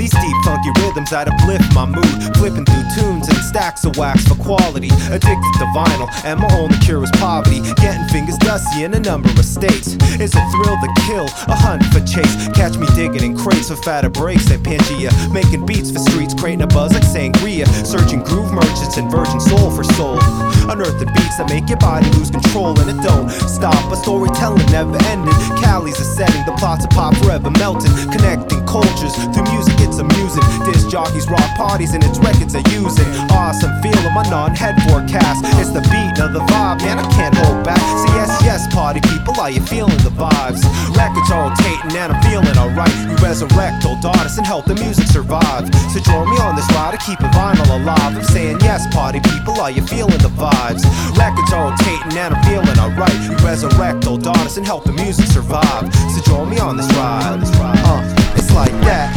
These deep funky rhythms that uplift my mood, flipping through tunes and stacks of wax for quality. Addicted to vinyl, and my only cure is poverty. Getting fingers dusty in a number of states. It's a thrill to kill, a hunt for chase. Catch me digging in crates for fatter breaks at Pangea, making beats for streets, creating a buzz like sangria. Searching groove merchants and virgin soul for soul. Unearthing beats that make your body lose control, and it don't stop. A storytelling never ending. Cali's a setting, the plots of pop forever melting. Connecting cultures through music, it's amusing. Disc jockeys rock parties and its records are using. Awesome feeling my non-head forecast. It's the beat of the vibe, man, I can't hold back. Say yes, party people, are you feeling the vibes? Records are rotating and I'm feeling alright. We resurrect old artists and help the music survive. So join me on this ride to keep a vinyl alive. I'm saying yes, party people, are you feeling the vibes? Records are rotating and I'm feeling alright. We resurrect old artists and help the music survive. So join me on this ride. It's like that.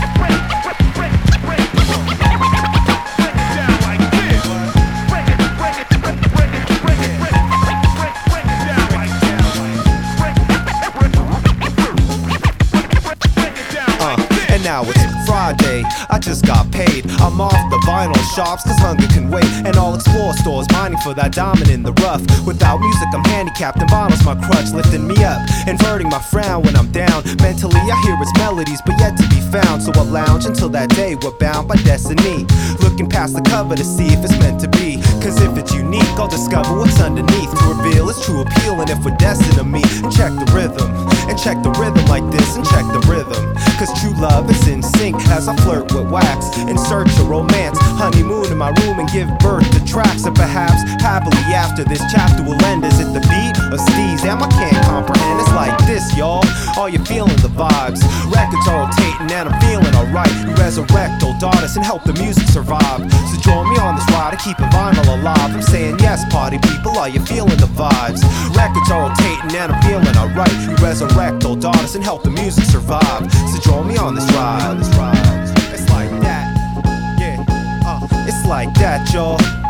And now it's Friday, I just got paid. I'm off the vinyl shops cause hunger can wait. And I'll explore stores, mining for that diamond in the rough. Without music I'm handicapped and vinyl's my crutch, lifting me up, inverting my frown when I'm down. Mentally I hear its melodies but yet to be found. So I lounge until that day we're bound by destiny. Looking past the cover to see if it's meant to be. Cause if it's unique I'll discover what's underneath to reveal its true appeal. And if we're destined to meet, and check the rhythm. And check the rhythm like this and check the rhythm. Cause true love is in sync as I flirt with wax. In search of romance, honeymoon in my room and give birth to tracks. And perhaps happily after this chapter will end. Is it the beat or steez? Damn, I can't comprehend. It's like this, y'all. Are you feeling the vibes? Records are rotating and I'm feeling alright. We resurrect old artists and help the music survive. So join me on this ride to keep a vinyl alive. I'm saying yes, party people, are you feeling the vibes? Records are rotating and I'm feeling alright. We resurrect old artists and help the music survive. So join me on this ride. It's like that, yeah, it's like that, y'all.